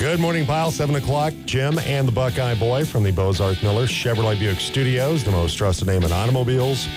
Good morning, Pile. 7 o'clock. Jim and the Buckeye Boy from the Bozarth Miller Chevrolet Buick Studios, the most trusted name in automobiles.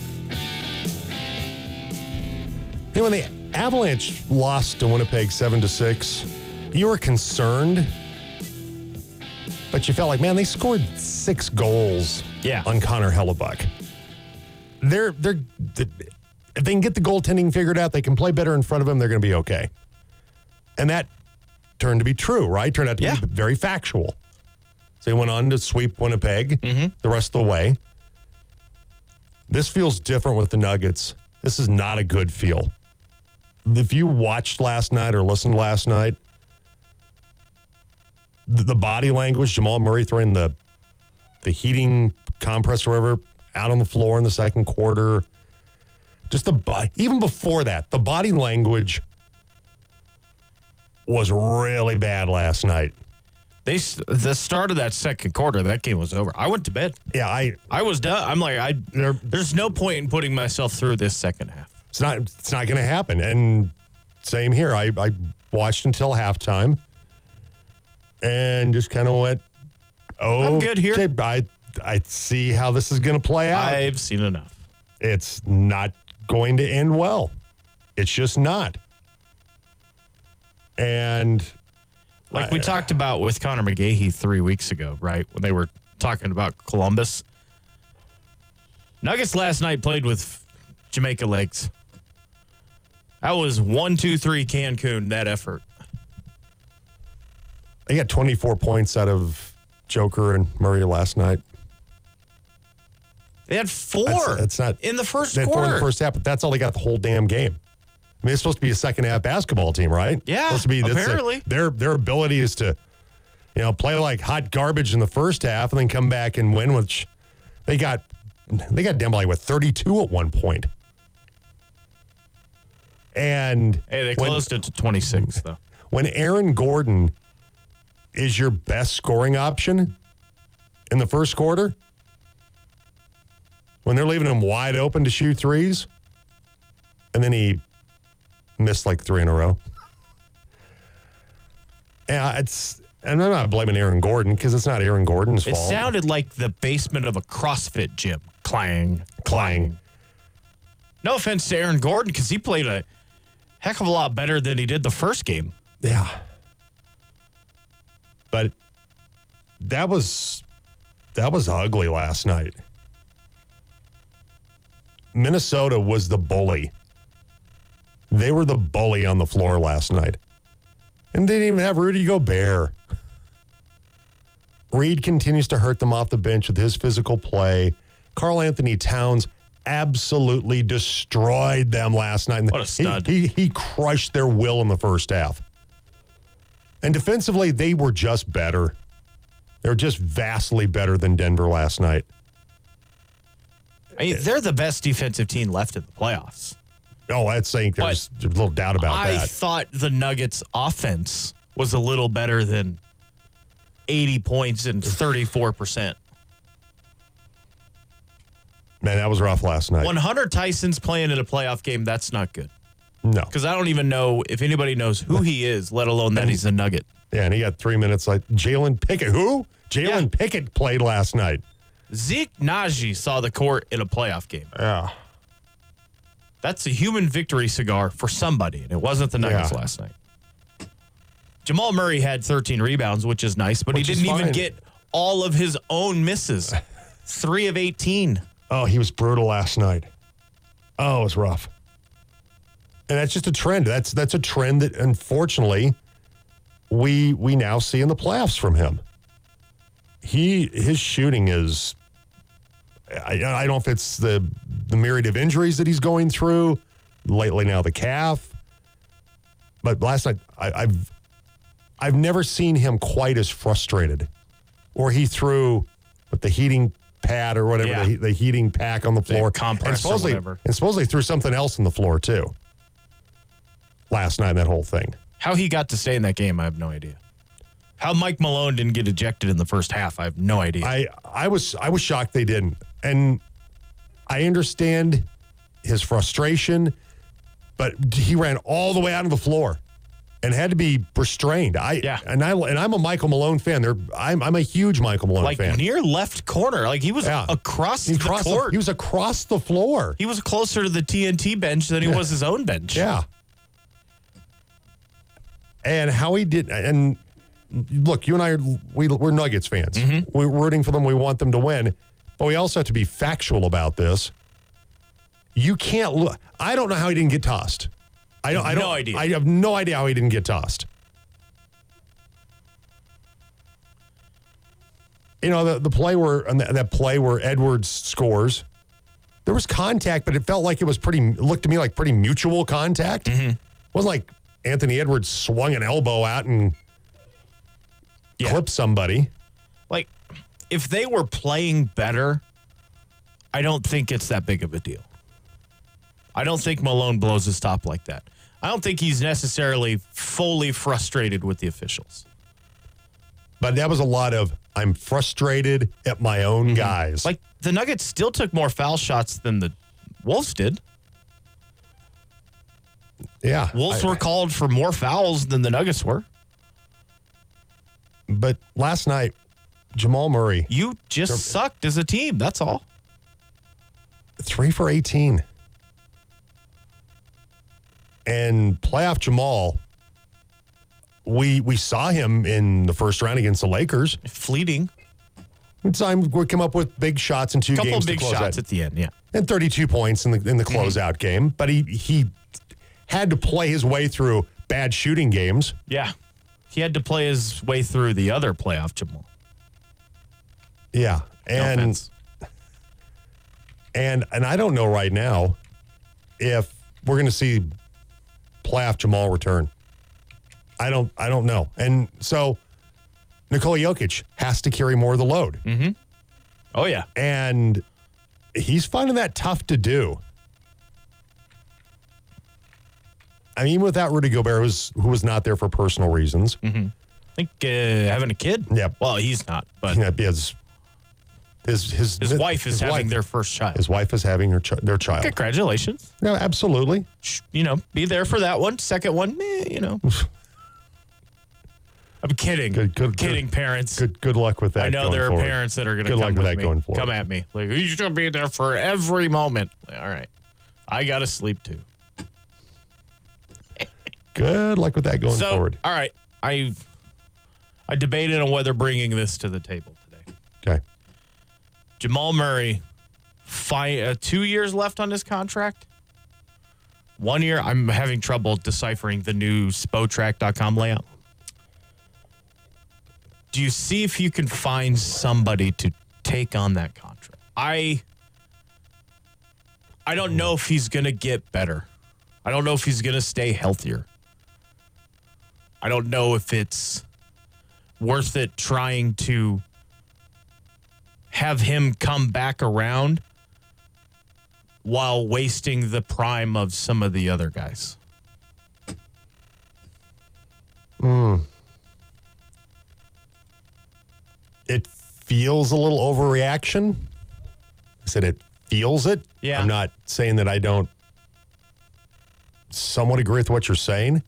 Hey, when the Avalanche lost to Winnipeg 7-6, you were concerned, but you felt like, man, they scored 6 goals on Connor Hellebuck. If they can get the goaltending figured out, they can play better in front of him, they're going to be okay. And that turned to be true, right? Turned out to be very factual. So they went on to sweep Winnipeg the rest of the way. This feels different with the Nuggets. This is not a good feel. If you watched last night or listened last night, the body language, Jamal Murray throwing the heating compressor whatever out on the floor in the second quarter, just even before that, the body language was really bad last night. The start of that second quarter, that game was over. I went to bed. Yeah, I was done. I'm like, there's no point in putting myself through this second half. It's not going to happen. And same here. I watched until halftime and just kind of went, I'm good here. Okay, I see how this is going to play out. I've seen enough. It's not going to end well. It's just not. And like we talked about with Connor McGahey 3 weeks ago, right? When they were talking about Columbus. Nuggets last night played with Jamaica legs. That was 1-2-3 Cancun, that effort. They got 24 points out of Joker and Murray last night. They had 4 that's not, in the first they had quarter. 4 in the first half, but that's all they got the whole damn game. I mean, it's supposed to be a second half basketball team, right? Yeah, supposed to be, apparently. Their ability is to, play like hot garbage in the first half and then come back and win, which they got down by 32 at one point. And hey, they closed it to 26, though. When Aaron Gordon is your best scoring option in the first quarter, when they're leaving him wide open to shoot threes, and then he missed 3 in a row. Yeah, and I'm not blaming Aaron Gordon because it's not Aaron Gordon's fault. It sounded like the basement of a CrossFit gym. Clang, clang. No offense to Aaron Gordon because he played a heck of a lot better than he did the first game. Yeah. But that was ugly last night. Minnesota was the bully. They were the bully on the floor last night. And they didn't even have Rudy Gobert. Reed continues to hurt them off the bench with his physical play. Karl Anthony Towns absolutely destroyed them last night. What a stud. He crushed their will in the first half. And defensively, they were just better. They were just vastly better than Denver last night. I mean, they're the best defensive team left in the playoffs. Oh, that's saying there's a little doubt about that. I thought the Nuggets' offense was a little better than 80 points and 34%. Man, that was rough last night. When Hunter Tyson's playing in a playoff game, that's not good. No. Because I don't even know if anybody knows who he is, let alone that he's a Nugget. Yeah, and he got 3 minutes like Jalen Pickett. Who? Jalen Pickett played last night. Zeke Naji saw the court in a playoff game. Yeah. That's a human victory cigar for somebody, and it wasn't the Nuggets last night. Jamal Murray had 13 rebounds, which is nice, but he didn't even get all of his own misses. 3 of 18. Oh, he was brutal last night. Oh, it was rough. And that's just a trend. That's a trend that, unfortunately, we now see in the playoffs from him. His shooting is, I don't know if it's the myriad of injuries that he's going through, lately now the calf. But last night, I've never seen him quite as frustrated. Or he threw with the heating pad or whatever, the heating pack on the floor. Compress or whatever. And supposedly threw something else on the floor, too. Last night, that whole thing. How he got to stay in that game, I have no idea. How Mike Malone didn't get ejected in the first half, I have no idea. I was shocked they didn't. And I understand his frustration, but he ran all the way out of the floor. and had to be restrained. And I'm a Michael Malone fan. I'm a huge Michael Malone fan. Like near left corner. Like he was across the court. He was across the floor. He was closer to the TNT bench than he was his own bench. Yeah. And how he did, and look, you and I, we're Nuggets fans. Mm-hmm. We're rooting for them. We want them to win. But we also have to be factual about this. You can't look. I don't know how he didn't get tossed. I have no idea. I have no idea how he didn't get tossed. You know, the play where Edwards scores, there was contact, but it felt like it looked to me like pretty mutual contact. Mm-hmm. It wasn't like Anthony Edwards swung an elbow out and clipped somebody. Like, if they were playing better, I don't think it's that big of a deal. I don't think Malone blows his top like that. I don't think he's necessarily fully frustrated with the officials. But that was a lot of, I'm frustrated at my own guys. Like, the Nuggets still took more foul shots than the Wolves did. Yeah. Wolves were called for more fouls than the Nuggets were. But last night, Jamal Murray. You just sucked as a team, that's all. 3 for 18. And playoff Jamal, we saw him in the first round against the Lakers. Fleeting. Time we come up with big shots in 2 games. Couple of big shots at the end, yeah. And 32 points in the closeout game. But he had to play his way through bad shooting games. Yeah. He had to play his way through the other playoff Jamal. Yeah. And I don't know right now if we're going to see playoff Jamal return. I don't know. And so Nikola Jokic has to carry more of the load. Mm-hmm. Oh, yeah. And he's finding that tough to do. I mean, without Rudy Gobert, who was not there for personal reasons. Mm-hmm. I think having a kid? Yeah. Well, he's not, but his wife is having their first child. His wife is having their child. Congratulations. No, absolutely. You know, be there for that one. Second one, I'm kidding. Kidding, parents. Good luck with that. I know there are parents that are going to come with me. Going forward. Come at me. Like, you should be there for every moment. Like, all right. I got to sleep too. Good luck with that going forward. All right. I debated on whether bringing this to the table today. Okay. Jamal Murray, 2 years left on his contract. 1 year. I'm having trouble deciphering the new Spotrac.com layout. Do you see if you can find somebody to take on that contract? I don't know if he's going to get better. I don't know if he's going to stay healthier. I don't know if it's worth it trying to have him come back around while wasting the prime of some of the other guys. It feels a little overreaction. I said it feels it. Yeah. I'm not saying that I don't somewhat agree with what you're saying.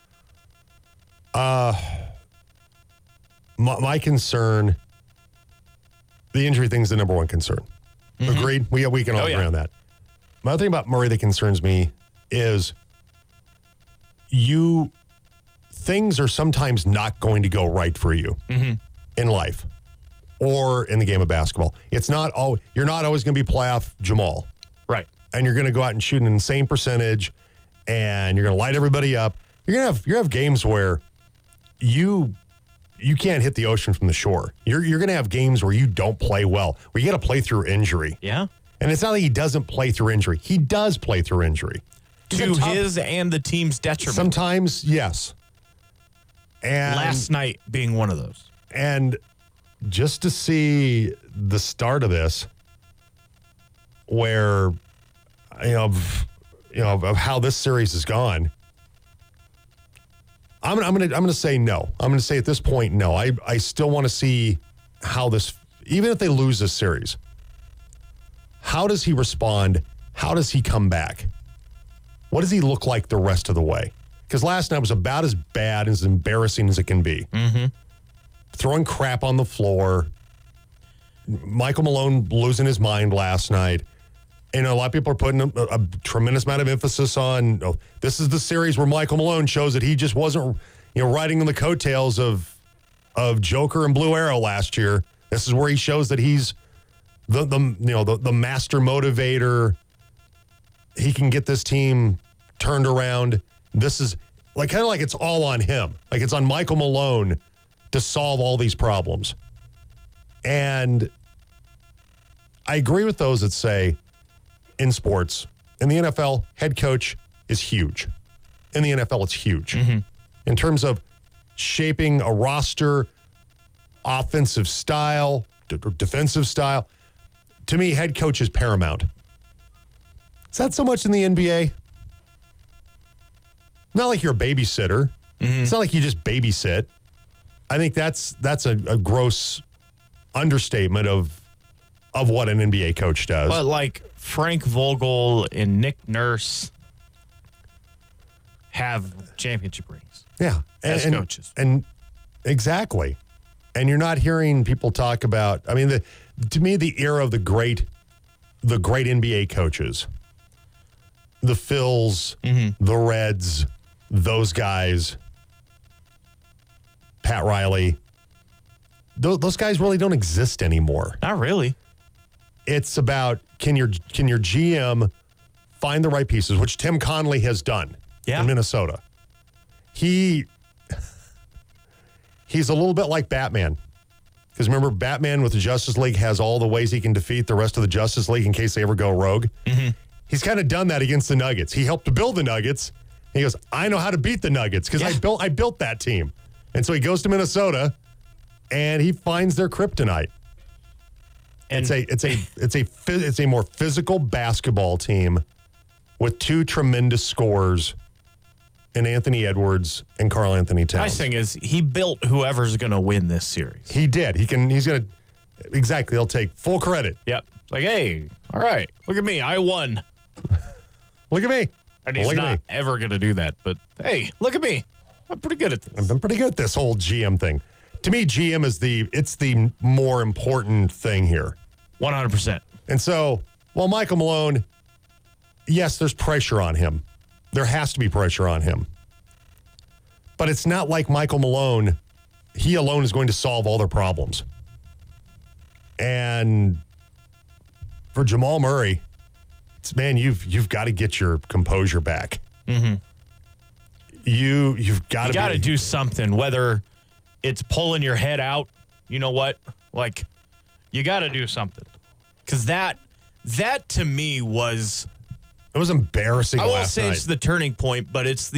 My concern, the injury thing is the number one concern. Mm-hmm. Agreed? We can all agree on that. My other thing about Murray that concerns me is things are sometimes not going to go right for you in life or in the game of basketball. You're not always going to be playoff Jamal. Right. And you're going to go out and shoot an insane percentage and you're going to light everybody up. You're going to have games where you can't hit the ocean from the shore. You're going to have games where you don't play well, where you got to play through injury. Yeah. And it's not that he doesn't play through injury. He does play through injury. To his and the team's detriment. Sometimes, yes. And last night being one of those. And just to see the start of this, where, of how this series has gone, I'm gonna say no. I'm gonna say at this point no. I still want to see how this, even if they lose this series, how does he respond? How does he come back? What does he look like the rest of the way? Because last night was about as bad, as embarrassing as it can be. Mm-hmm. Throwing crap on the floor. Michael Malone losing his mind last night. And a lot of people are putting a tremendous amount of emphasis on, this is the series where Michael Malone shows that he just wasn't, riding on the coattails of Joker and Blue Arrow last year. This is where he shows that he's the master motivator. He can get this team turned around. This is kind of like it's all on him. Like it's on Michael Malone to solve all these problems. And I agree with those that say in sports, in the NFL, head coach is huge. In the NFL, it's huge. Mm-hmm. In terms of shaping a roster, offensive style, defensive style, to me, head coach is paramount. Is that so much in the NBA? Not like you're a babysitter. Mm-hmm. It's not like you just babysit. I think that's a gross understatement of what an NBA coach does. But like Frank Vogel and Nick Nurse have championship rings. Yeah. As coaches. And exactly. And you're not hearing people talk about, to me, the era of the great NBA coaches, the Phils, the Reds, those guys, Pat Riley, those guys really don't exist anymore. Not really. It's about can your GM find the right pieces, which Tim Connelly has done in Minnesota. He's a little bit like Batman. Because remember, Batman with the Justice League has all the ways he can defeat the rest of the Justice League in case they ever go rogue. Mm-hmm. He's kind of done that against the Nuggets. He helped to build the Nuggets. He goes, I know how to beat the Nuggets because I built that team. And so he goes to Minnesota and he finds their kryptonite. And it's a more physical basketball team with two tremendous scorers in Anthony Edwards and Karl Anthony Towns. Nice thing is he built whoever's going to win this series. He did. He's going to exactly. He'll take full credit. Yep. Like, hey, all right, look at me. I won. Look at me. And he's not ever going to do that. But hey, look at me. I'm pretty good at this. I've been pretty good at this whole GM thing. To me, GM is the more important thing here. 100%. And so, while Michael Malone, yes, there's pressure on him. There has to be pressure on him. But it's not like Michael Malone, he alone is going to solve all their problems. And for Jamal Murray, you've got to get your composure back. Mm-hmm. You've got to do something, whether it's pulling your head out. You know what? Like, you got to do something. Because that to me was... It was embarrassing last night. I won't say it's the turning point, but it's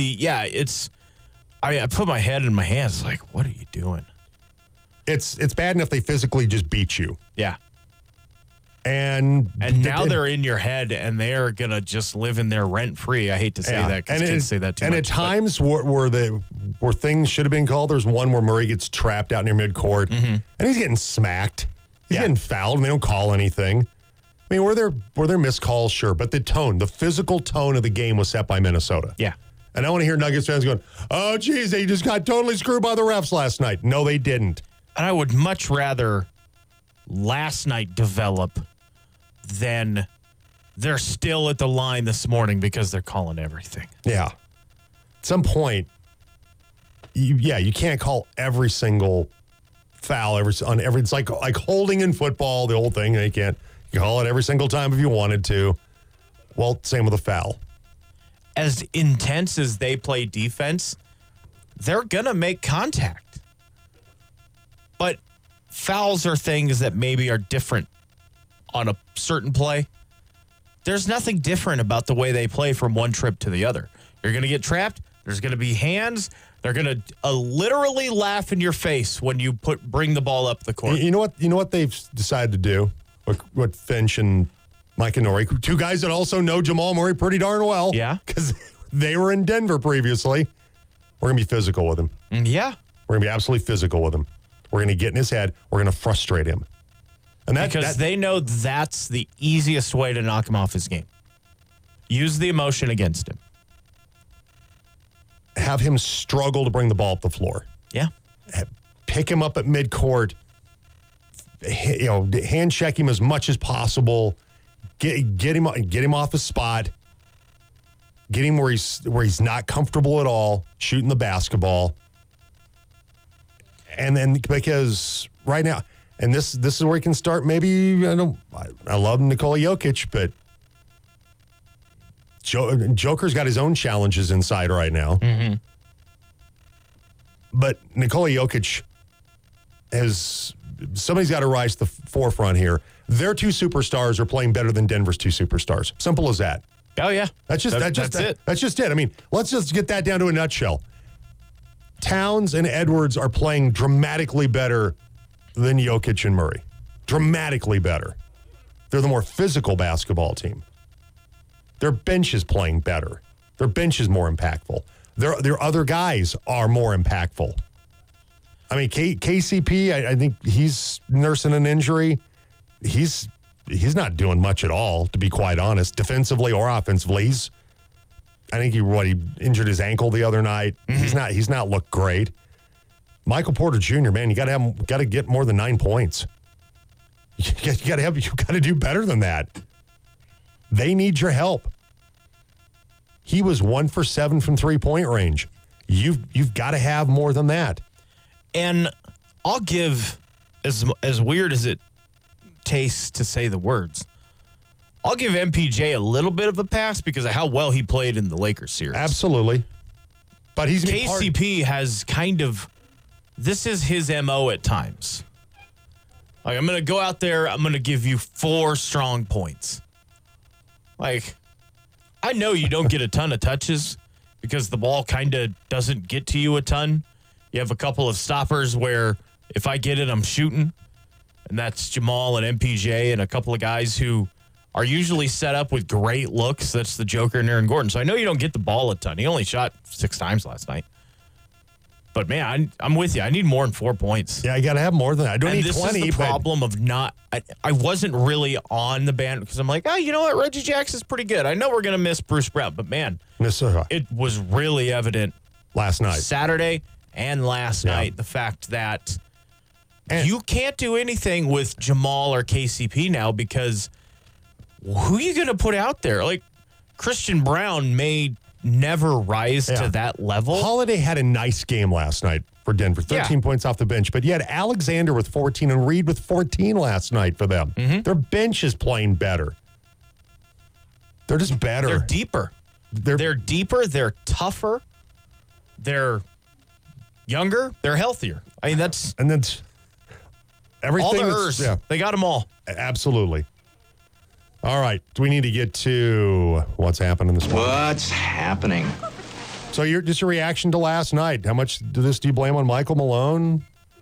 I put my head in my hands like, what are you doing? It's bad enough they physically just beat you. Yeah. And now they're in your head and they're going to just live in there rent-free. I hate to say that because kids say that too much. And at times where things should have been called, there's one where Murray gets trapped out near midcourt and he's getting smacked. He's getting fouled and they don't call anything. I mean, were there missed calls? Sure. But the physical tone of the game was set by Minnesota. Yeah. And I want to hear Nuggets fans going, oh, geez, they just got totally screwed by the refs last night. No, they didn't. And I would much rather last night develop than they're still at the line this morning because they're calling everything. Yeah. At some point, you can't call every single foul it's like holding in football, the whole thing. You can't call it every single time if you wanted to. Well, same with a foul. As intense as they play defense, they're going to make contact. But fouls are things that maybe are different on a certain play. There's nothing different about the way they play from one trip to the other. You're going to get trapped. There's going to be hands. They're going to literally laugh in your face when you bring the ball up the court. You know what they've decided to do? What Finch and Mike Nori, two guys that also know Jamal Murray pretty darn well. Yeah. Because they were in Denver previously. We're going to be physical with him. Yeah. We're going to be absolutely physical with him. We're going to get in his head. We're going to frustrate him. And because they know that's the easiest way to knock him off his game. Use the emotion against him. have him struggle to bring the ball up the floor. Yeah. Pick him up at midcourt, hand check him as much as possible, get him off his spot, get him where he's not comfortable at all shooting the basketball. And then because right now, and this is where he can start. Maybe I love Nikola Jokic, but Joker's got his own challenges inside right now. Mm-hmm. But Nikola Jokic somebody's got to rise to the forefront here. Their two superstars are playing better than Denver's two superstars. Simple as that. Oh yeah, that's it. That's just it. I mean, let's just get that down to a nutshell. Towns and Edwards are playing dramatically better than Jokic and Murray. Dramatically better. They're the more physical basketball team. Their bench is playing better. Their bench is more impactful. Their other guys are more impactful. I mean, KCP, I think he's nursing an injury. He's not doing much at all, to be quite honest, defensively or offensively. I think he injured his ankle the other night. Mm-hmm. He's not looked great. Michael Porter Jr., man, you got to get more than 9 points. You got to do better than that. They need your help. He was 1 for 7 from 3-point range. You've got to have more than that. And I'll give, as weird as it tastes to say the words, I'll give MPJ a little bit of a pass because of how well he played in the Lakers series. Absolutely. But KCP has kind of, this is his MO at times. Like, I'm going to go out there, I'm going to give you 4 strong points. Like, I know you don't get a ton of touches because the ball kind of doesn't get to you a ton. You have a couple of stoppers where if I get it, I'm shooting. And that's Jamal and MPJ and a couple of guys who are usually set up with great looks. That's the Joker and Aaron Gordon. So I know you don't get the ball a ton. He only shot 6 times last night. But, man, I'm with you. I need more than 4 points. Yeah, I got to have more than that. I don't need 20. This is the problem of not – I wasn't really on the band because I'm like, you know what? Reggie Jackson's pretty good. I know we're going to miss Bruce Brown. But, man, it was really evident last night. Saturday and last night, the fact that you can't do anything with Jamal or KCP now because who are you going to put out there? Like, Christian Brown may never rise to that level. Holiday had a nice game last night for Denver, 13 points off the bench. But you had Alexander with 14 and Reed with 14 last night for them. Mm-hmm. Their bench is playing better. They're just better. They're deeper. They're deeper. They're tougher. They're younger. They're healthier. I mean, that's everything. All the Ers. Yeah. They got them all. Absolutely. All right. Do we need to get to what's happening this morning? What's happening? So your reaction to last night. How much do you blame on Michael Malone?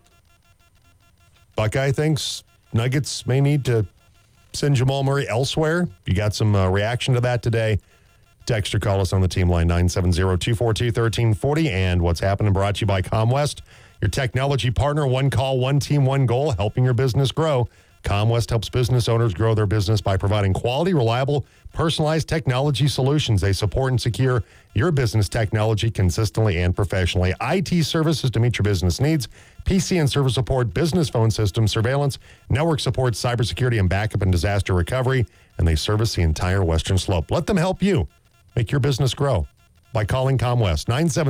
Buckeye thinks Nuggets may need to send Jamal Murray elsewhere. You got some reaction to that today. Text or call us on the team line 970-242-1340. And what's happening brought to you by ComWest, your technology partner. One call, one team, one goal, helping your business grow. ComWest helps business owners grow their business by providing quality, reliable, personalized technology solutions. They support and secure your business technology consistently and professionally. IT services to meet your business needs, PC and server support, business phone systems, surveillance, network support, cybersecurity, and backup and disaster recovery. And they service the entire Western Slope. Let them help you make your business grow by calling ComWest,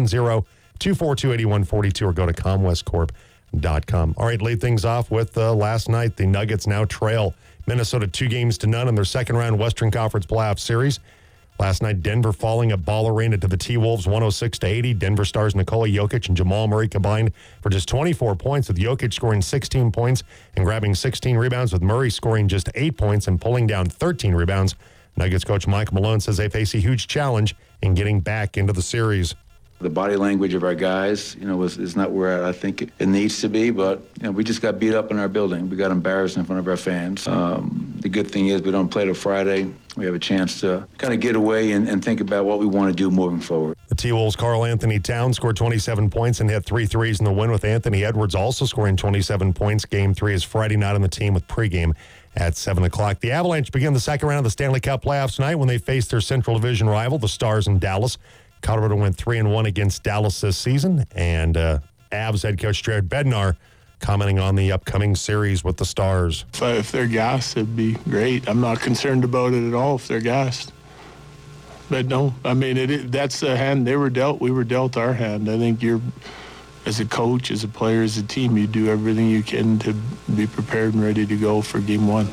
970-242-8142, or go to ComWestCorp.com. All right, lead things off with last night. The Nuggets now trail Minnesota 2-0 in their second-round Western Conference playoff series. Last night, Denver falling at Ball Arena to the T-Wolves 106-80. Denver stars Nikola Jokic and Jamal Murray combined for just 24 points, with Jokic scoring 16 points and grabbing 16 rebounds, with Murray scoring just 8 points and pulling down 13 rebounds. Nuggets coach Mike Malone says they face a huge challenge in getting back into the series. The body language of our guys, is not where I think it needs to be, but, we just got beat up in our building. We got embarrassed in front of our fans. The good thing is we don't play till Friday. We have a chance to kind of get away and think about what we want to do moving forward. The T-Wolves' Karl-Anthony Towns scored 27 points and hit 3 threes in the win, with Anthony Edwards also scoring 27 points. Game 3 is Friday night on the team with pregame at 7 o'clock. The Avalanche begin the second round of the Stanley Cup playoffs tonight when they face their Central Division rival, the Stars in Dallas. Colorado went 3-1 against Dallas this season, and Avs head coach Jared Bednar commenting on the upcoming series with the Stars. If they're gassed, it'd be great. I'm not concerned about it at all if they're gassed. But no, I mean, that's the hand they were dealt. We were dealt our hand. I think as a coach, as a player, as a team, you do everything you can to be prepared and ready to go for game one.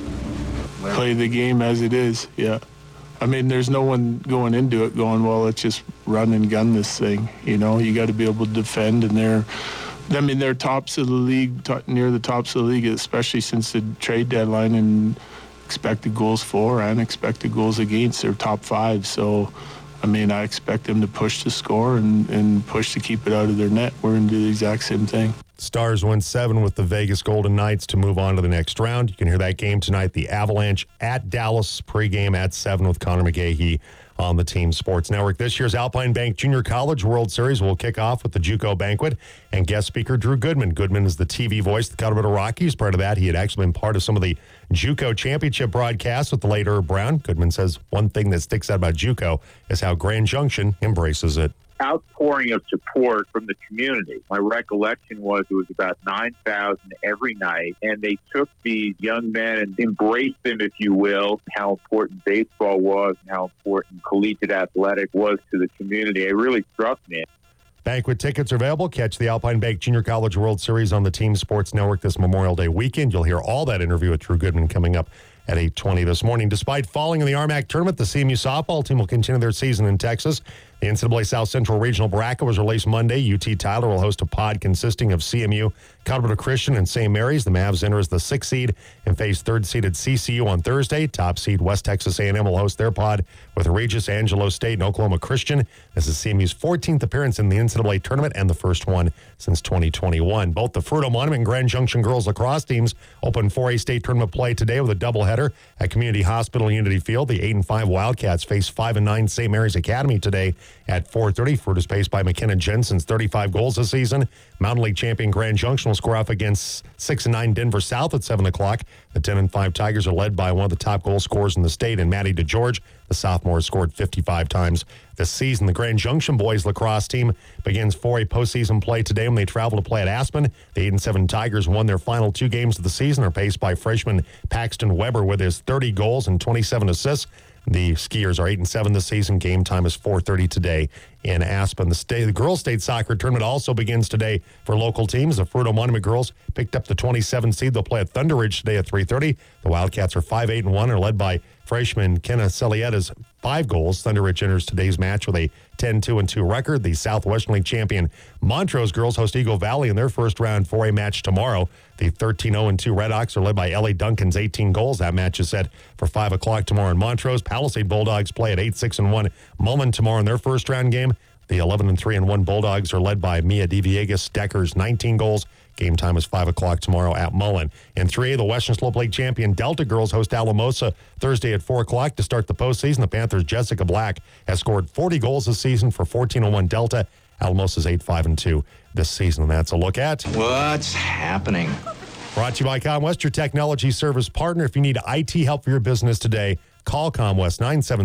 Play the game as it is, yeah. I mean, there's no one going into it going, well, let's just run and gun this thing. You know, you got to be able to defend, and they're tops of the league, near the tops of the league, especially since the trade deadline, and expected goals for and expected goals against. They're top 5, so I mean, I expect them to push the score and push to keep it out of their net. We're going to do the exact same thing. Stars win 7 with the Vegas Golden Knights to move on to the next round. You can hear that game tonight. The Avalanche at Dallas, pregame at 7 with Connor McGahey on the Team Sports Network. This year's Alpine Bank Junior College World Series will kick off with the JUCO Banquet and guest speaker Drew Goodman. Goodman is the TV voice of the Colorado Rockies. Part of that, he had actually been part of some of the JUCO championship broadcasts with the late Herb Brown. Goodman says one thing that sticks out about JUCO is how Grand Junction embraces it. Outpouring of support from the community. My recollection was it was about 9,000 every night, and they took these young men and embraced them, if you will, how important baseball was and how important collegiate athletics was to the community. It really struck me. Banquet tickets are available. Catch the Alpine Bank Junior College World Series on the Team Sports Network this Memorial Day weekend. You'll hear all that interview with Drew Goodman coming up at 8:20 this morning. Despite falling in the RMAC tournament, the CMU softball team will continue their season in Texas. The NCAA South Central Regional Bracket was released Monday. UT Tyler will host a pod consisting of CMU, Colorado Christian, and St. Mary's. The Mavs enter as the 6th seed and face 3rd-seeded CCU on Thursday. Top seed West Texas A&M will host their pod with Regis, Angelo State, and Oklahoma Christian. This is CMU's 14th appearance in the NCAA tournament and the first one since 2021. Both the Fruita Monument and Grand Junction girls lacrosse teams open 4A state tournament play today with a doubleheader at Community Hospital Unity Field. The 8-5 Wildcats face 5-9 St. Mary's Academy today at 4:30. Fruit is paced by McKenna Jensen's 35 goals this season. Mountain League champion Grand Junction will score off against 6-9 Denver South at 7 o'clock. The 10-5 Tigers are led by one of the top goal scorers in the state, and Maddie DeGeorge. The sophomore has scored 55 times this season. The Grand Junction boys lacrosse team begins 4A postseason play today when they travel to play at Aspen. The 8-7 Tigers won their final 2 games of the season, are paced by freshman Paxton Weber with his 30 goals and 27 assists. The Skiers are 8-7 this season. Game time is 4:30 today in Aspen. The girls' state soccer tournament also begins today for local teams. The Fruita Monument girls picked up the 27 seed. They'll play at Thunder Ridge today at 3:30. The Wildcats are 5-8-1 and are led by freshman Kenna Celietta's 5 goals. Thunder Ridge enters today's match with a 10-2-2 record. The Southwestern League champion Montrose girls host Eagle Valley in their first round 4A match tomorrow. The 13-0-2 Redhawks are led by Ellie Duncan's 18 goals. That match is set for 5 o'clock tomorrow in Montrose. Palisade Bulldogs play at 8-6-1 Mullen tomorrow in their first round game. The 11-3-1 Bulldogs are led by Mia DeViegas Decker's 19 goals. Game time is 5 o'clock tomorrow at Mullen. In 3A, the Western Slope Lake champion Delta girls host Alamosa Thursday at 4 o'clock to start the postseason. The Panthers' Jessica Black has scored 40 goals this season for 14-1 Delta. Alamosa's 8-5-2 this season. And that's a look at what's happening. Brought to you by ComWest, your technology service partner. If you need IT help for your business today, call ComWest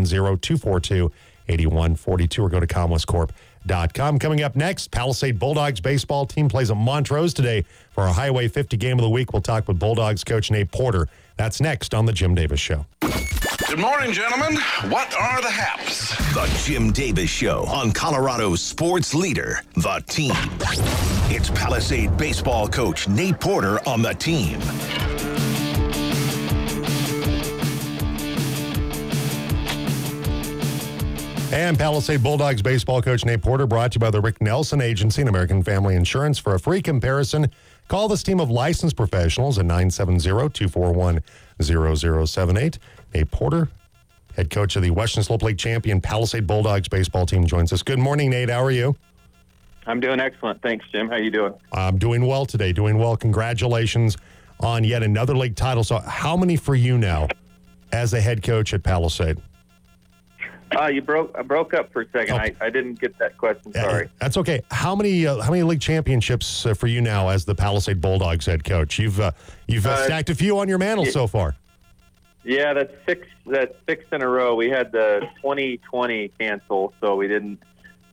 970-242-8142 or go to ComWestCorp.com. Coming up next, Palisade Bulldogs baseball team plays at Montrose today for our Highway 50 game of the week. We'll talk with Bulldogs coach Nate Porter. That's next on The Jim Davis Show. Good morning, gentlemen. What are the haps? The Jim Davis Show on Colorado's sports leader, The Team. It's Palisade baseball coach Nate Porter on The Team. And Palisade Bulldogs baseball coach Nate Porter, brought to you by the Rick Nelson Agency and American Family Insurance. For a free comparison, call this team of licensed professionals at 970-241-0078. Nate Porter, head coach of the Western Slope Lake champion Palisade Bulldogs baseball team, joins us. Good morning, Nate. How are you? I'm doing excellent. Thanks, Jim. How you doing? I'm doing well today. Doing well. Congratulations on yet another league title. So how many for you now as a head coach at Palisade? I broke up for a second. Oh. I didn't get that question. Sorry. That's okay. How many league championships for you now as the Palisade Bulldogs head coach? You've stacked a few on your mantle so far. Yeah, that's six in a row. We had the 2020 cancel, so we didn't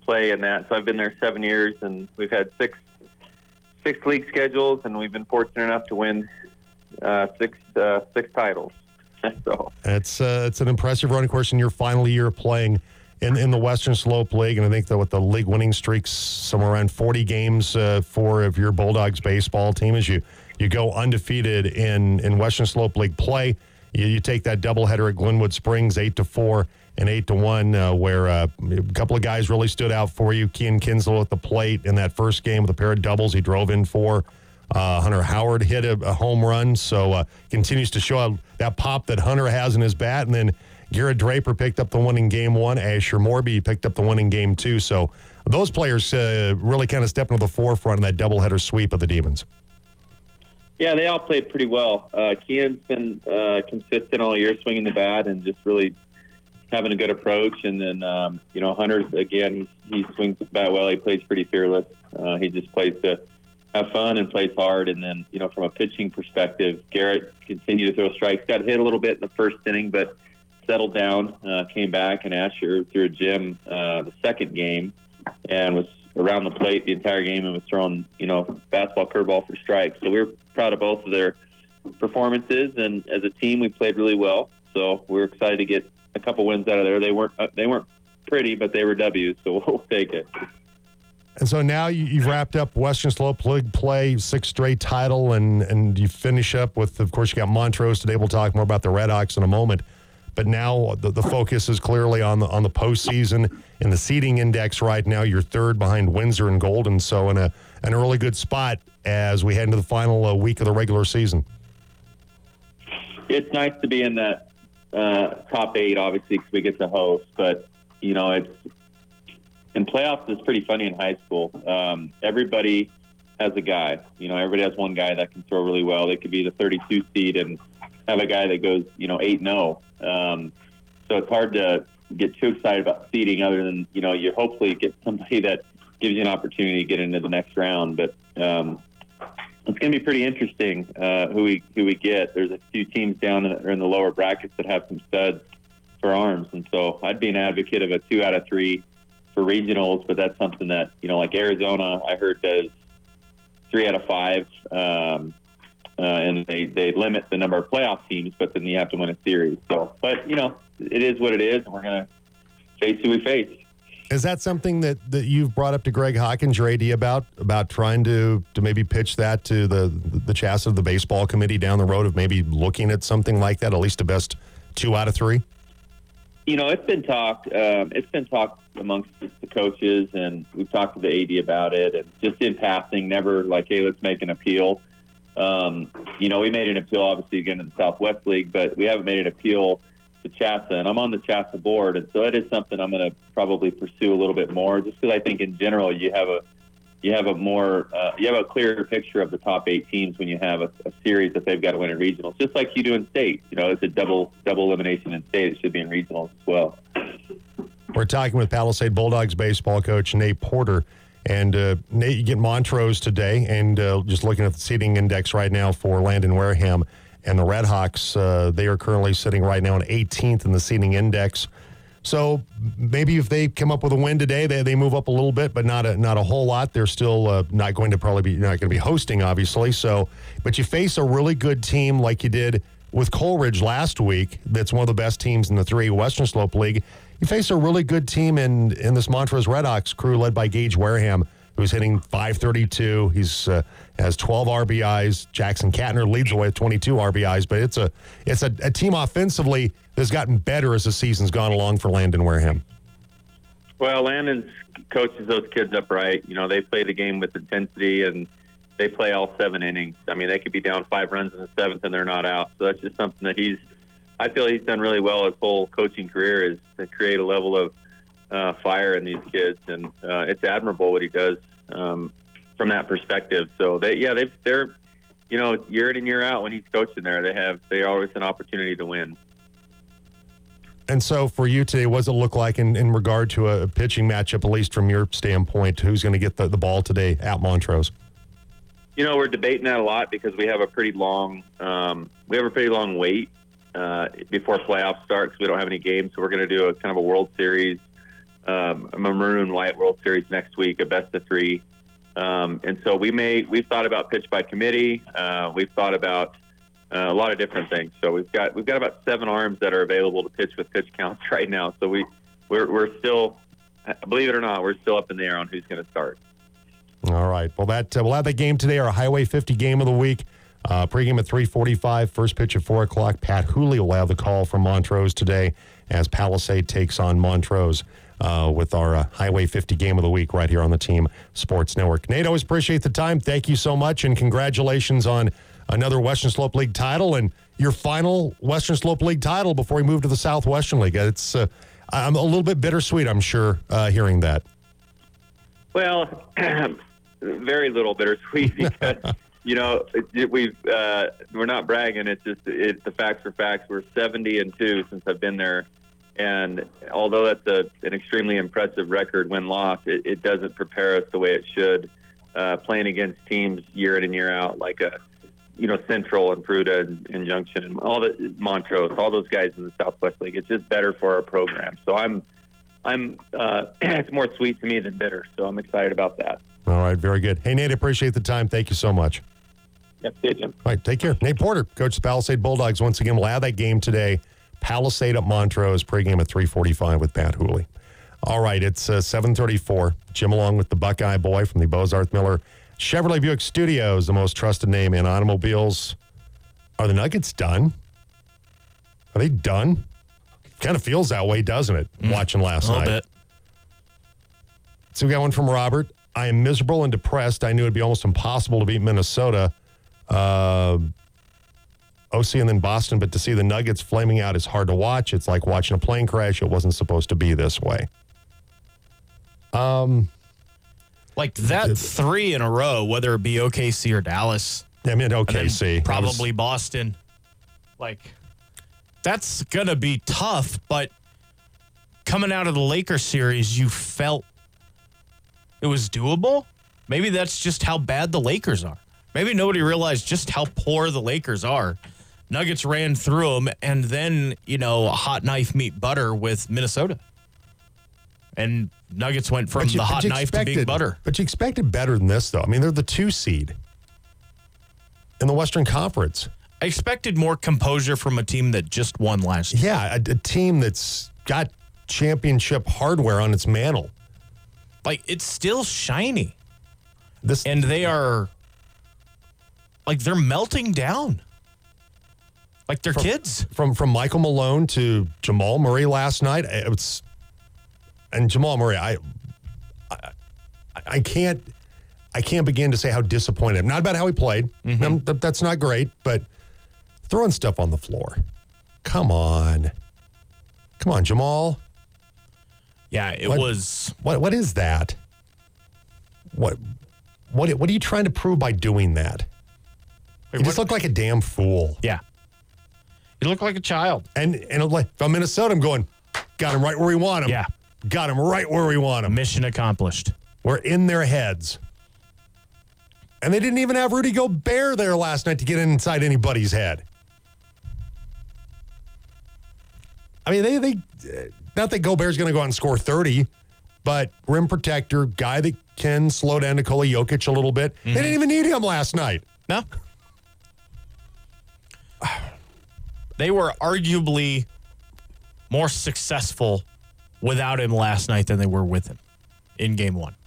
play in that. So I've been there 7 years, and we've had six league schedules, and we've been fortunate enough to win six titles. So it's an impressive run, of course, in your final year playing in the Western Slope League, and I think that with the league winning streaks somewhere around 40 games for your Bulldogs baseball team, as you go undefeated in Western Slope League play. You take that doubleheader at Glenwood Springs, 8-4 and 8-1, where a couple of guys really stood out for you. Kean Kinslow at the plate in that first game with a pair of doubles he drove in for. Hunter Howard hit a home run, so continues to show that pop that Hunter has in his bat. And then Garrett Draper picked up the win in Game 1. Asher Morby picked up the win in Game 2. So those players really kind of stepped into the forefront in that doubleheader sweep of the Demons. Yeah, they all played pretty well. Kean's been consistent all year, swinging the bat and just really having a good approach. And then, Hunter's, again, he swings the bat well. He plays pretty fearless. He just plays to have fun and plays hard. And then, from a pitching perspective, Garrett continued to throw strikes. Got hit a little bit in the first inning, but settled down, came back, and Asher threw a gem the second game and was around the plate the entire game and was throwing, fastball, curveball for strikes. So we're proud of both of their performances, and as a team, we played really well. So we're excited to get a couple wins out of there. They weren't pretty, but they were W's, so we'll take it. And so now you've wrapped up Western Slope League play, 6th straight title, and you finish up with, of course, you got Montrose today. We'll talk more about the Redhawks in a moment. But now the focus is clearly on the postseason. In the seeding index right now, you're third behind Windsor and Golden, so in a really good spot as we head into the final week of the regular season. It's nice to be in that top 8, obviously, because we get to host. But, it's in playoffs, it's pretty funny in high school. Everybody has a guy. Everybody has one guy that can throw really well. They could be the 32 seed and have a guy that goes, 8-0. So it's hard to get too excited about seeding other than, you hopefully get somebody that gives you an opportunity to get into the next round. But it's going to be pretty interesting who we get. There's a few teams down in the lower brackets that have some studs for arms. And so I'd be an advocate of a 2 out of 3 for regionals, but that's something that, like Arizona, I heard does 3 out of 5. And they limit the number of playoff teams, but then you have to win a series. So, but it is what it is, and we're going to face who we face. Is that something that you've brought up to Greg Hawkins, your idea about trying to maybe pitch that to the chassis of the baseball committee down the road of maybe looking at something like that, at least the best 2 out of 3? It's been talked. It's been talked amongst the coaches, and we've talked to the AD about it, and just in passing, never like, hey, let's make an appeal. We made an appeal, obviously, again, in the Southwest League, but we haven't made an appeal to CHSAA, and I'm on the CHSAA board, and so it is something I'm going to probably pursue a little bit more, just because I think in general you have a clearer picture of the top 8 teams when you have a series that they've got to win in regionals, just like you do in state. It's a double elimination in state. It should be in regionals as well. We're talking with Palisade Bulldogs baseball coach Nate Porter. And Nate, you get Montrose today, and just looking at the seeding index right now for Landon Wareham and the Redhawks, they are currently sitting right now in 18th in the seeding index. So maybe if they come up with a win today, they move up a little bit, but not a whole lot. They're still not going to be hosting, obviously. So, but you face a really good team like you did with Coleridge last week. That's one of the best teams in the 3 Western Slope League. You face a really good team in this Montrose Redhawks crew led by Gage Wareham, who's hitting .532. He's has 12 RBIs. Jackson Katner leads the way with 22 RBIs. But it's a team offensively that's gotten better as the season's gone along for Landon Wareham. Well, Landon coaches those kids up right. They play the game with intensity, and they play all 7 innings. I mean, they could be down 5 runs in the 7th, and they're not out. So that's just something that I feel he's done really well his whole coaching career, is to create a level of fire in these kids, and it's admirable what he does from that perspective. So they're year in and year out when he's coaching there, they're always an opportunity to win. And so for you today, what does it look like in regard to a pitching matchup, at least from your standpoint? Who's going to get the ball today at Montrose? We're debating that a lot because we have a pretty long wait before playoffs start because we don't have any games. So we're going to do a kind of a World Series a Maroon and White World Series next week, a best of 3. And so we've thought about pitch by committee. We've thought about a lot of different things. So we've got about 7 arms that are available to pitch with pitch counts right now. So we're still, believe it or not, we're still up in the air on who's going to start. All right. Well, we'll have that game today, our Highway 50 game of the week. Pregame at 3:45, first pitch at 4 o'clock. Pat Hooley will have the call from Montrose today as Palisade takes on Montrose with our Highway 50 game of the week right here on the Team Sports Network. Nate, always appreciate the time. Thank you so much, and congratulations on another Western Slope League title and your final Western Slope League title before you move to the Southwestern League. It's I'm a little bit bittersweet, I'm sure, hearing that. Well, very little bittersweet because, we're not bragging. The facts are facts. We're 70-2 since I've been there. And although that's an extremely impressive record win-loss, it doesn't prepare us the way it should. Playing against teams year in and year out, like Central and Peruta and Junction and all the Montrose, all those guys in the Southwest League. It's just better for our program. So I'm it's more sweet to me than bitter. So I'm excited about that. All right, very good. Hey, Nate, appreciate the time. Thank you so much. Yep, see you, Jim. All right, take care. Nate Porter, coach of the Palisade Bulldogs. Once again, we'll have that game today. Palisade at Montrose, pregame at 3:45 with Pat Hooley. All right, it's 7:34. Jim along with the Buckeye Boy from the Bozarth Miller Chevrolet Buick Studios, the most trusted name in automobiles. Are the Nuggets done? Are they done? Kind of feels that way, doesn't it? Watching last night. A little bit. So we got one from Robert. I am miserable and depressed. I knew it'd be almost impossible to beat Minnesota. OC and then Boston, but to see the Nuggets flaming out is hard to watch. It's like watching a plane crash. It wasn't supposed to be this way. Like that 3 in a row, whether it be OKC or Dallas. I mean, OKC. Probably Boston. Like, that's going to be tough, but coming out of the Lakers series, you felt it was doable. Maybe that's just how bad the Lakers are. Maybe nobody realized just how poor the Lakers are. Nuggets ran through them, and then, a hot knife meet butter with Minnesota. And Nuggets went from the hot knife to big butter. But you expected better than this, though. I mean, they're the 2 seed in the Western Conference. I expected more composure from a team that just won last year. Yeah, a team that's got championship hardware on its mantle. Like, it's still shiny. And they are, like, they're melting down. Like they're kids. From Michael Malone to Jamal Murray last night. And Jamal Murray, I can't begin to say how disappointed I'm. Not about how he played. Mm-hmm. That's not great, but throwing stuff on the floor. Come on, Jamal. Yeah, it was. What is that? What are you trying to prove by doing that? You just look like a damn fool. Yeah. You look like a child. And if I'm Minnesota, I'm going, got him right where we want him. Yeah. Got him right where we want him. Mission accomplished. We're in their heads. And they didn't even have Rudy Gobert there last night to get inside anybody's head. I mean, they not that Gobert's going to go out and score 30, but rim protector, guy that can slow down Nikola Jokic a little bit. Mm-hmm. They didn't even need him last night. No. They were arguably more successful without him last night than they were with him in game 1.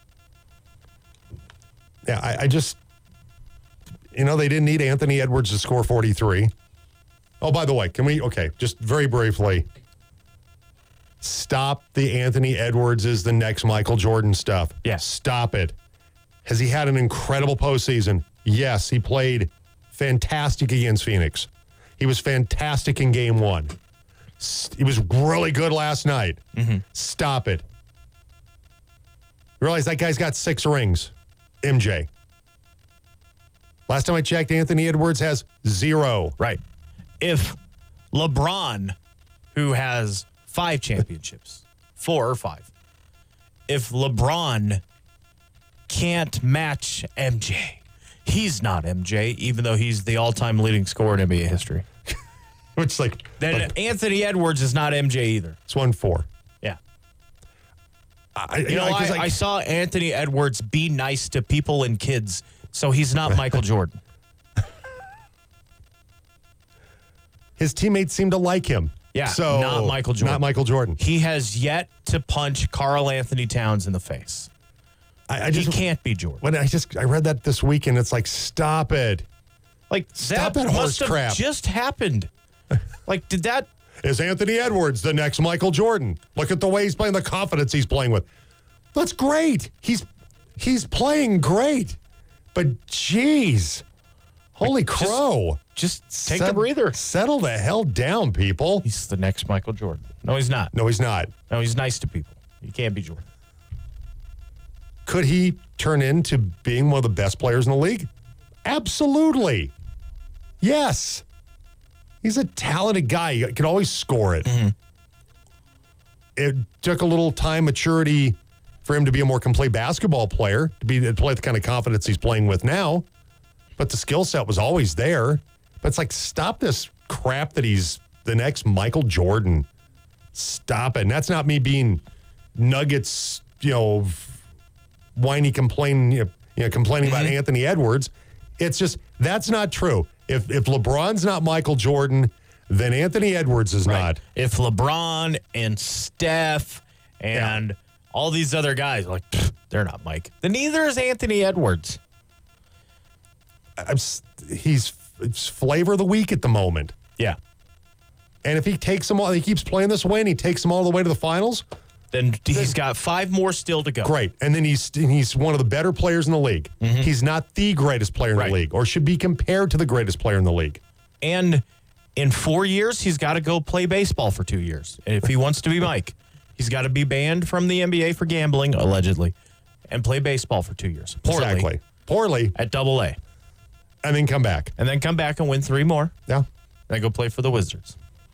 Yeah, I just, they didn't need Anthony Edwards to score 43. Oh, by the way, just very briefly, stop the Anthony Edwards is the next Michael Jordan stuff. Yes. Stop it. Has he had an incredible postseason? Yes, he played fantastic against Phoenix. He was fantastic in game 1. He was really good last night. Mm-hmm. Stop it. Realize that guy's got 6 rings. MJ. Last time I checked, Anthony Edwards has 0. Right. If LeBron, who has 5 championships, 4 or 5, if LeBron can't match MJ, he's not MJ, even though he's the all-time leading scorer in NBA history. Which, then Anthony Edwards is not MJ either. It's 1-4. Yeah. I saw Anthony Edwards be nice to people and kids, so he's not Michael Jordan. His teammates seem to like him. Yeah, so not Michael Jordan. Not Michael Jordan. He has yet to punch Karl Anthony Towns in the face. He can't be Jordan. When I read that this weekend, it's like, stop it. Like, stop that horse must have crap. just happened. Like, did that... Is Anthony Edwards the next Michael Jordan? Look at the way he's playing, the confidence he's playing with. That's great. He's playing great. But, geez. Holy crow. Just take a breather. Settle the hell down, people. He's the next Michael Jordan. No, he's not. No, he's not. No, he's nice to people. He can't be Jordan. Could he turn into being one of the best players in the league? Absolutely. Yes. He's a talented guy. He can always score it. Mm-hmm. It took a little time, maturity for him to be a more complete basketball player, to play the kind of confidence he's playing with now. But the skill set was always there. But it's like, stop this crap that he's the next Michael Jordan. Stop it. And that's not me being Nuggets, whiny complaining about Anthony Edwards. It's just, that's not true. If LeBron's not Michael Jordan, then Anthony Edwards is not. If LeBron and Steph and all these other guys, they're not Mike, then neither is Anthony Edwards. He's flavor of the week at the moment. Yeah. And if he takes them all, he keeps playing this way and he takes them all the way to the finals, then he's got 5 more still to go. Great. And then he's one of the better players in the league. Mm-hmm. He's not the greatest player in the league, or should be compared to the greatest player in the league. And in 4 years, he's got to go play baseball for 2 years. And if he wants to be Mike, he's got to be banned from the NBA for gambling, allegedly, and play baseball for 2 years. Poorly. At AA. And then come back. And win 3 more. Yeah. And then go play for the Wizards.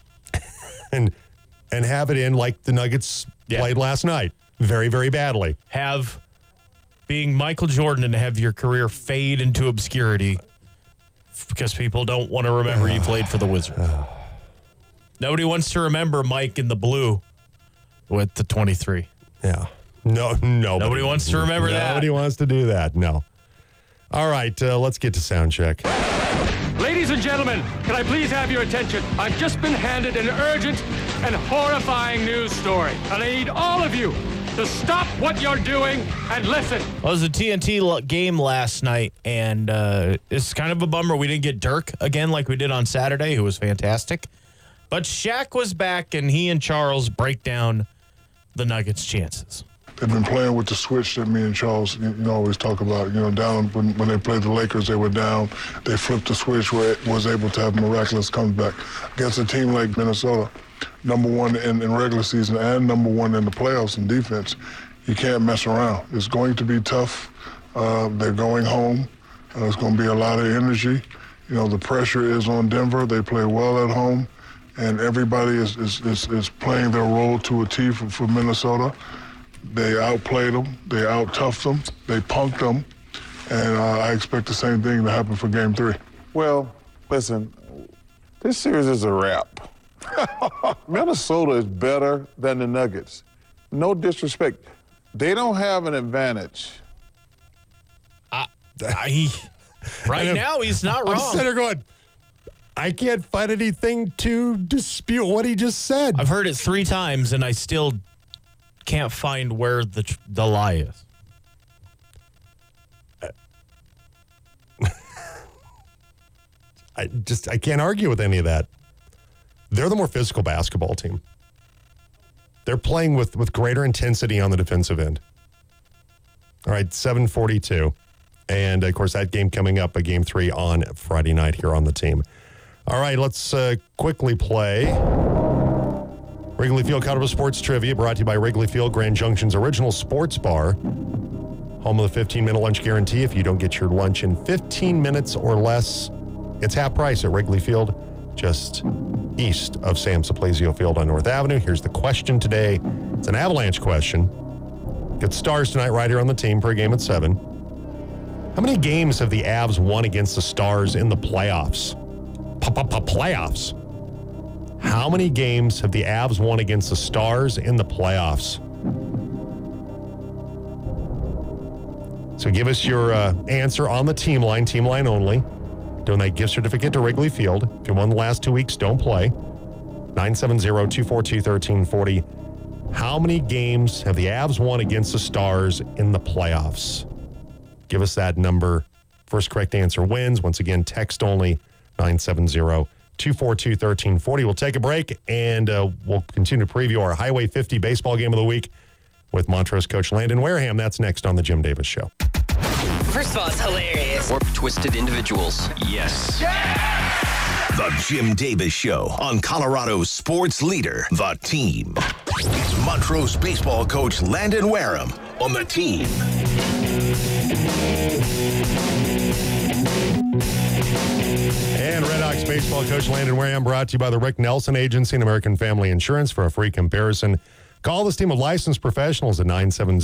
and have it in like the Nuggets played last night. Very, very badly. Have being Michael Jordan and have your career fade into obscurity because people don't want to remember you played for the Wizards. Nobody wants to remember Mike in the blue with the 23. Yeah. Nobody wants to remember that. Nobody wants to do that. No. All right, let's get to sound check. Ladies and gentlemen, can I please have your attention? I've just been handed an urgent and horrifying news story, and I need all of you to stop what you're doing and listen. Well, it was a TNT game last night, and it's kind of a bummer we didn't get Dirk again like we did on Saturday, who was fantastic. But Shaq was back, and he and Charles break down the Nuggets' chances. They've been playing with the switch that me and Charles, always talk about. Down when they played the Lakers, they were down. They flipped the switch where it was able to have miraculous comeback against a team like Minnesota, number one in regular season and number one in the playoffs in defense. You can't mess around. It's going to be tough. They're going home. It's going to be a lot of energy. The pressure is on Denver. They play well at home, and everybody is playing their role to a T for Minnesota. They outplayed them. They out-toughed them. They punked them. And I expect the same thing to happen for Game 3. Well, listen, this series is a wrap. Minnesota is better than the Nuggets. No disrespect. They don't have an advantage. Right now, he's not wrong. I'm sitting there going, I can't find anything to dispute what he just said. I've heard it 3 times, and I still can't find where the lie is. I can't argue with any of that. They're the more physical basketball team. They're playing with greater intensity on the defensive end. All right, 7:42. And, of course, that game coming up, Game 3 on Friday night here on the team. All right, let's quickly play Wrigley Field Colorado Sports Trivia, brought to you by Wrigley Field, Grand Junction's original sports bar. Home of the 15-minute lunch guarantee. If you don't get your lunch in 15 minutes or less, it's half price at Wrigley Field, just east of Sam Saplesio Field on North Avenue. Here's the question today. It's an Avalanche question. Good Stars tonight right here on the team for a game at 7. How many games have the Avs won against the Stars in the playoffs? Playoffs. How many games have the Avs won against the Stars in the playoffs? So give us your answer on the team line only. Doing that gift certificate to Wrigley Field. If you won the last 2 weeks, don't play. 970-242-1340. How many games have the Avs won against the Stars in the playoffs? Give us that number. First correct answer wins. Once again, text only, 970-242-1340. We'll take a break, and we'll continue to preview our Highway 50 baseball game of the week with Montrose coach Landon Wareham. That's next on The Jim Davis Show. First of all, it's hilarious. Or twisted individuals. Yes. The Jim Davis Show on Colorado's sports leader, The Team. It's Montrose baseball coach Landon Wareham on The Team. And Red Hawks baseball coach Landon Wareham, brought to you by the Rick Nelson Agency and American Family Insurance. For a free comparison, call this team of licensed professionals at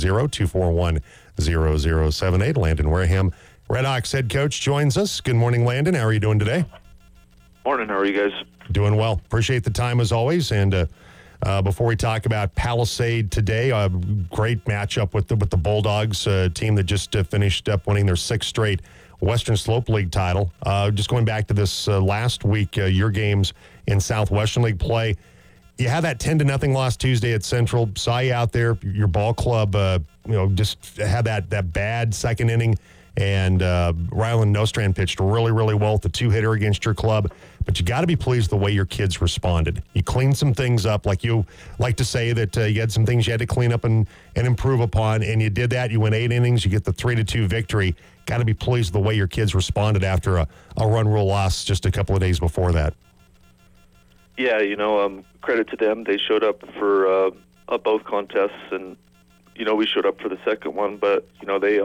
970-241-0078. Landon Wareham, Red Hawks head coach, joins us. Good morning, Landon. How are you doing today? Morning. How are you guys? Doing well. Appreciate the time as always. And before we talk about Palisade today, a great matchup with the Bulldogs, a team that just finished up winning their 6th straight Western Slope League title. Just going back to this last week, your games in Southwestern League play. You had that 10-0 loss Tuesday at Central. Saw you out there. Your ball club, just had that bad second inning. And Rylan Nostrand pitched really, really well with the 2-hitter against your club. But you got to be pleased the way your kids responded. You cleaned some things up, like you like to say that you had some things you had to clean up and improve upon, and you did that. You went 8 innings. You get the 3-2 victory. Got to be pleased the way your kids responded after a run rule loss just a couple of days before that. Yeah, credit to them. They showed up for both contests, and we showed up for the second one. But they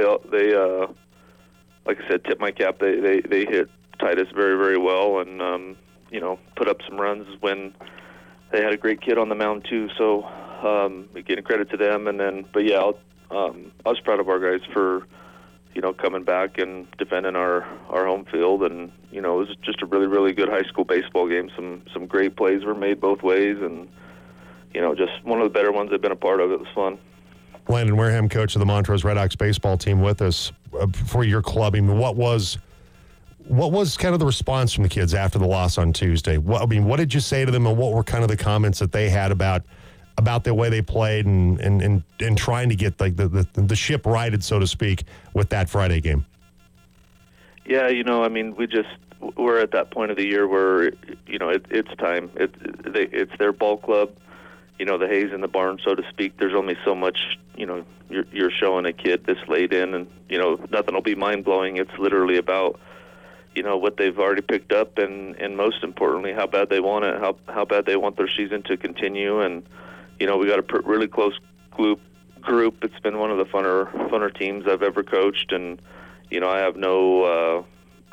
like I said, tip my cap. They hit Titus very, very well, and put up some runs when they had a great kid on the mound too. So again, credit to them. And then, but yeah, I was proud of our guys for coming back and defending our home field, and it was just a really, really good high school baseball game. Some great plays were made both ways, and just one of the better ones I've been a part of. It was fun. Landon Wareham, coach of the Montrose Red Hawks baseball team, with us for your club. I mean, what was kind of the response from the kids after the loss on Tuesday? What did you say to them, and what were kind of the comments that they had about the way they played and trying to get like the ship righted, so to speak, with that Friday game? Yeah, we're at that point of the year where it's time. It's their ball club. The hay's in the barn, so to speak. There's only so much, you're showing a kid this late in, and, nothing will be mind-blowing. It's literally about, what they've already picked up, and most importantly, how bad they want it, how bad they want their season to continue. And, we got a really close group. It's been one of the funner teams I've ever coached, and, I have no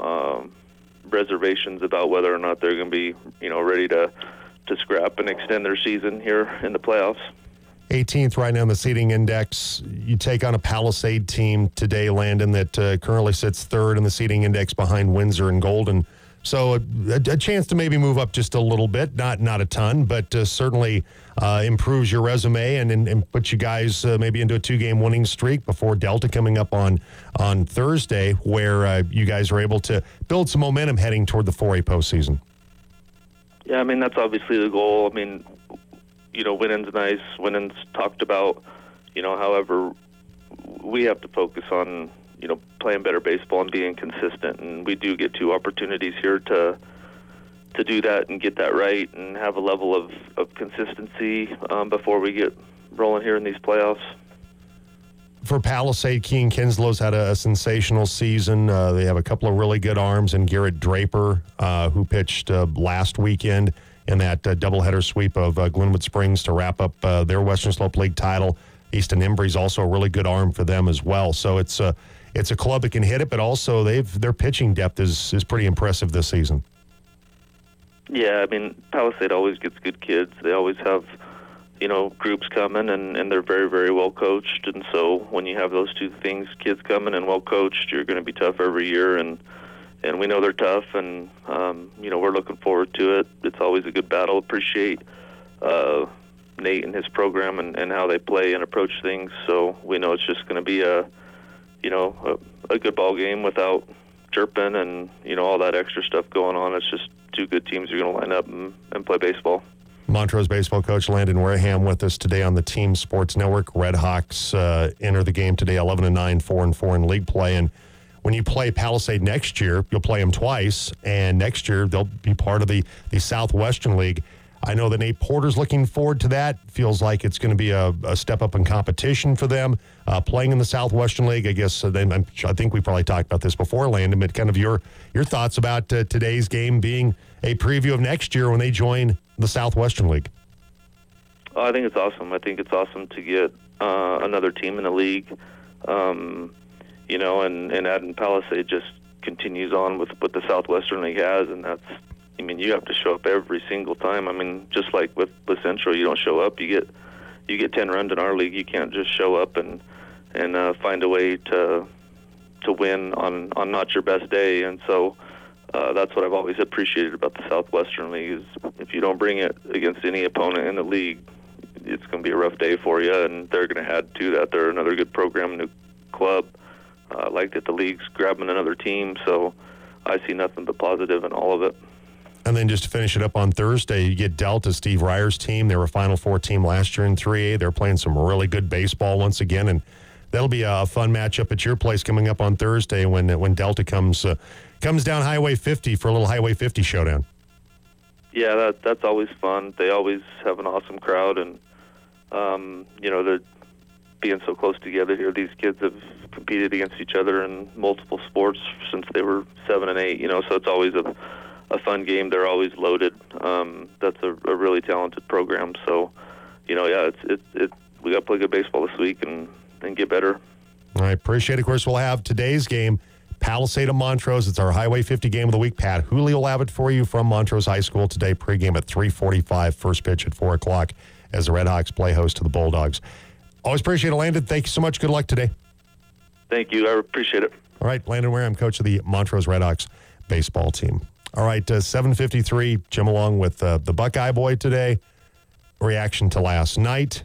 reservations about whether or not they're going to be, ready to scrap and extend their season here in the playoffs. 18th right now in the seeding index. You take on a Palisade team today, Landon, that currently sits 3rd in the seeding index behind Windsor and Golden. So a chance to maybe move up just a little bit, not a ton, but certainly improves your resume and puts you guys maybe into a 2-game winning streak before Delta coming up on Thursday, where you guys are able to build some momentum heading toward the 4A postseason. Yeah, that's obviously the goal. Winning's nice. Winning's talked about, however, we have to focus on, playing better baseball and being consistent. And we do get 2 opportunities here to do that and get that right and have a level of consistency before we get rolling here in these playoffs. For Palisade, Keane Kinslow's had a sensational season. They have a couple of really good arms, and Garrett Draper, who pitched last weekend in that doubleheader sweep of Glenwood Springs to wrap up their Western Slope League title. Easton Embry's also a really good arm for them as well. So it's a club that can hit it, but also their pitching depth is pretty impressive this season. Yeah, Palisade always gets good kids. They always have groups coming, and they're very, very well coached. And so when you have those 2 things, kids coming and well coached, you're going to be tough every year. And we know they're tough, and we're looking forward to it. It's always a good battle. Appreciate Nate and his program and how they play and approach things. So we know it's just going to be a a good ball game without chirping and, all that extra stuff going on. It's just two good teams are going to line up and play baseball. Montrose baseball coach Landon Wareham with us today on the Team Sports Network. Red Hawks enter the game today 11-9, 4-4 in league play. And when you play Palisade next year, you'll play them twice. And next year, they'll be part of the Southwestern League. I know that Nate Porter's looking forward to that. Feels like it's going to be a step up in competition for them. Playing in the Southwestern League, I guess, I think we probably talked about this before, Landon, but kind of your thoughts about today's game being a preview of next year when they join the Southwestern League. I think it's awesome. I think it's awesome to get another team in the league, and Adden Palisade just continues on with what the Southwestern League has, and that's, you have to show up every single time. Just like with Central, you don't show up, you get 10 runs in our league. You can't just show up and find a way to win on not your best day, and so that's what I've always appreciated about the Southwestern League is if you don't bring it against any opponent in the league, it's going to be a rough day for you, and they're going to add to that. They're another good program, new club. I like that the league's grabbing another team, so I see nothing but positive in all of it. And then just to finish it up on Thursday, you get Delta, Steve Ryer's team. They were a Final Four team last year in 3A. They're playing some really good baseball once again, and that'll be a fun matchup at your place coming up on Thursday when Delta comes down Highway 50 for a little Highway 50 showdown. Yeah, that's always fun. They always have an awesome crowd, and they're being so close together here. These kids have competed against each other in multiple sports since they were 7 and 8. So it's always a fun game. They're always loaded. That's a really talented program. So, we got to play good baseball this week and get better. I appreciate it. Of course, we'll have today's game, Palisade of Montrose. It's our Highway 50 game of the week. Pat Hooley will have it for you from Montrose High School today. Pregame at 3:45, first pitch at 4 o'clock as the Red Hawks play host to the Bulldogs. Always appreciate it, Landon. Thank you so much. Good luck today. Thank you. I appreciate it. All right, Landon Wareham, coach of the Montrose Red Hawks baseball team. All right, 7:53, Jim along with the Buckeye Boy today. Reaction to last night.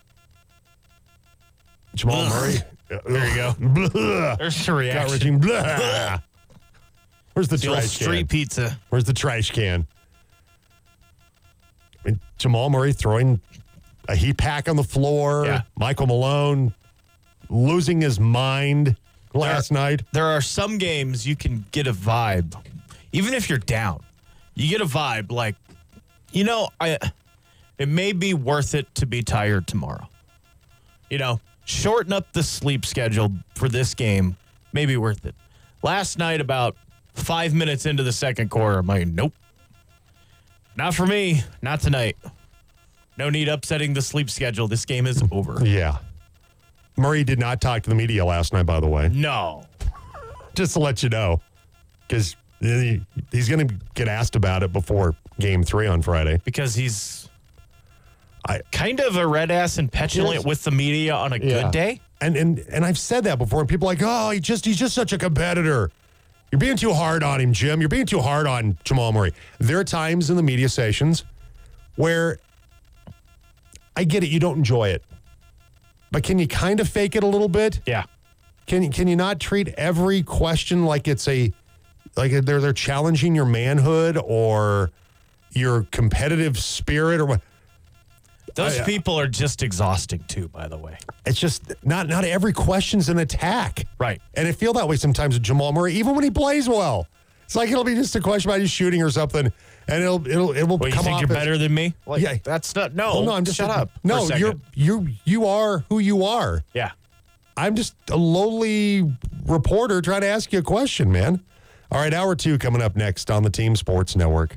Jamal Murray. There you go. There's the reaction. Where's the trash can? Street pizza. Where's the trash can? Jamal Murray throwing a heat pack on the floor. Yeah. Michael Malone losing his mind last night. There are some games you can get a vibe. Even if you're down, you get a vibe like, it may be worth it to be tired tomorrow. Shorten up the sleep schedule for this game. Maybe worth it. Last night, about 5 minutes into the second quarter, I'm like, nope. Not for me. Not tonight. No need upsetting the sleep schedule. This game is over. Yeah. Murray did not talk to the media last night, by the way. No. Just to let you know. Because he's going to get asked about it before Game 3 on Friday. Because he's kind of a red ass and petulant with the media on a good day. And I've said that before, and people are like, oh, he's just such a competitor. You're being too hard on him, Jim. You're being too hard on Jamal Murray. There are times in the media sessions where I get it, you don't enjoy it. But can you kind of fake it a little bit? Yeah. Can you not treat every question like it's they're challenging your manhood or your competitive spirit or what? Those people are just exhausting too, by the way. It's just not every question's an attack. Right. And it feel that way sometimes with Jamal Murray, even when he plays well. It's like it'll be just a question about his shooting or something, and it will well, come you think off you're better than me? Like, yeah. That's not no, I'm just shut up. No, you are who you are. Yeah. I'm just a lowly reporter trying to ask you a question, man. All right, hour 2 coming up next on the Team Sports Network.